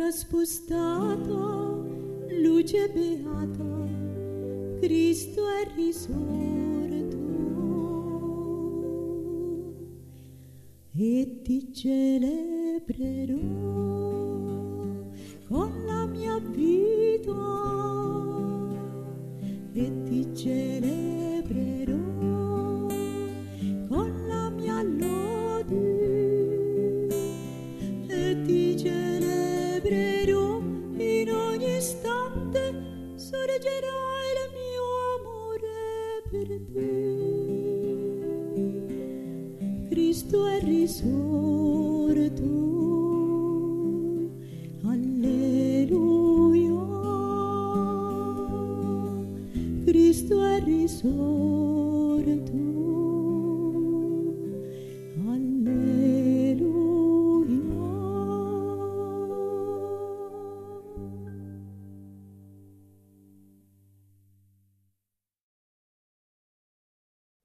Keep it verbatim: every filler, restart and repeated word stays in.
ha spostato, luce beata, Cristo è risorto e ti celebrerò con la mia vita e ti celebrerò con la mia lode e ti celebrerò in ogni istante, sorgerà il mio amore per te. Cristo è risorto, alleluia. Cristo è risorto.